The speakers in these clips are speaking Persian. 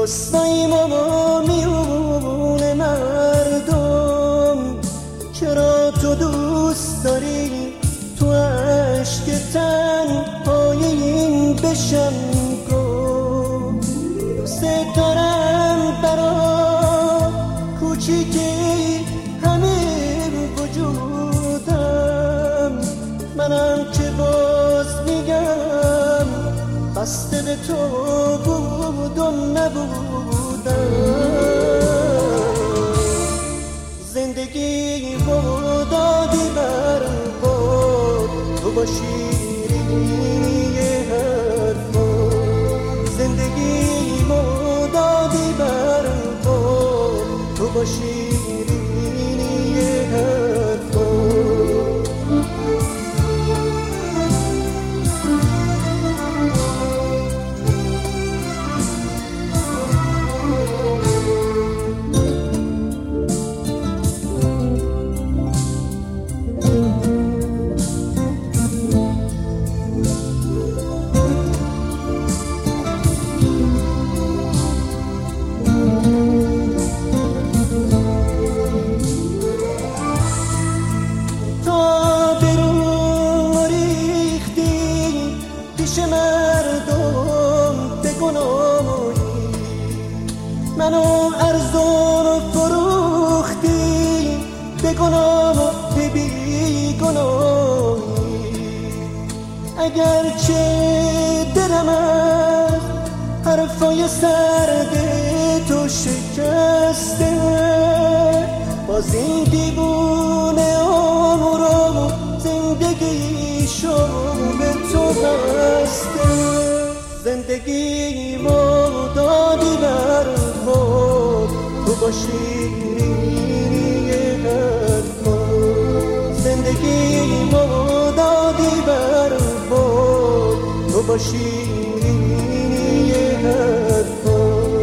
رسواییم و میون مردم. چرا تو دوست داری تو عشق تنهای این بشم کن؟ دوست دارم برا کوچیکی همه وجودم، منم که باز میگم بسته به تو بود و نبودم. زندگی و دادی بر خود تو با شیرینی حرفا، زندگی و دادی بر خود تو با شیرینی حرفا. منو ارزون و فروختی به گناه و به بیگناهی. اگرچه دلم از حرفای سرد تو شکسته، باز این دیوونه عمرم زندگیشو به تو بسته. زندگی ما دادی بر خود تو با شیرینی حرفا، زندگی ما دادی بر خود تو با شیرینی حرفا.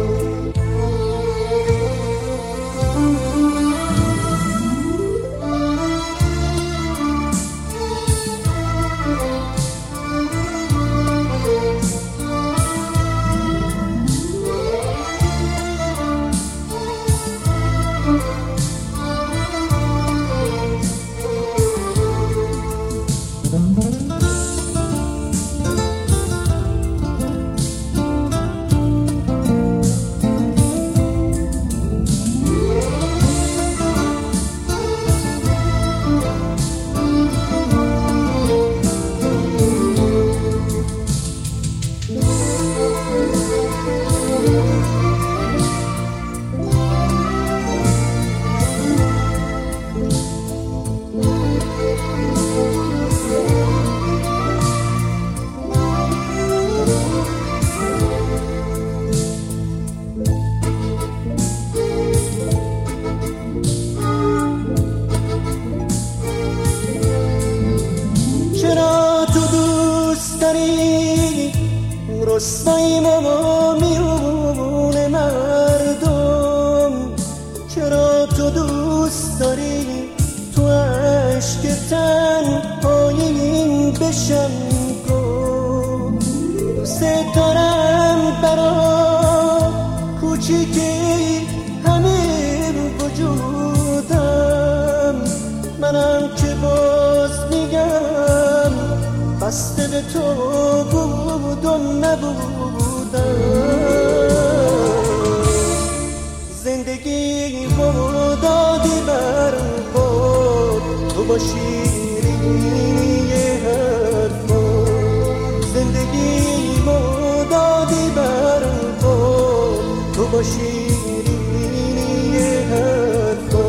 رسواییم و میون مردم. چرا تو دوست داری تو عشق تنهای این بشم کن؟ دوست دارم برا کوچیکی همه وجودم، منم که باز میگم بسته به تو بود و نبودم. زندگی و دادی بر خود تو با شیرینی حرفا، زندگی و دادی بر خود تو با شیرینی حرفا.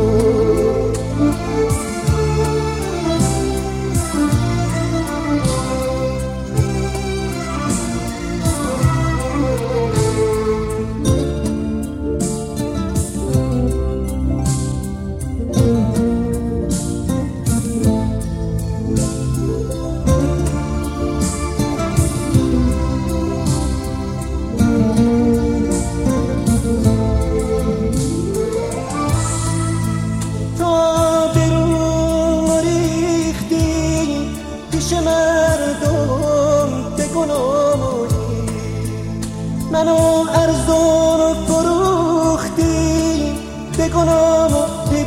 به گناه و به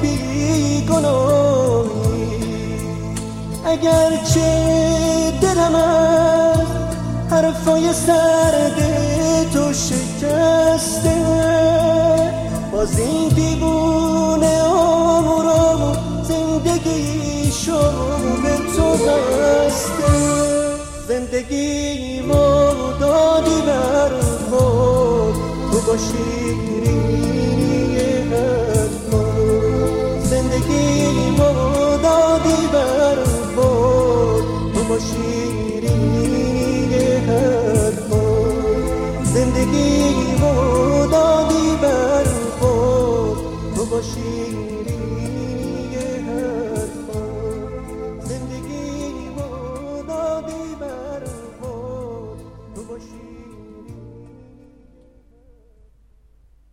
بیگناهی. اگرچه دلم از حرفای سرد تو شکسته، باز این دیوونه آمورم زندگیشو به تو بسته. زندگیمو دادی بر خود، تو با شیرینی حرفات. زندگیمو دادی بر خود، تو با شیرینی حرفات. زندگیمو دادی بر خود، تو با شیرینی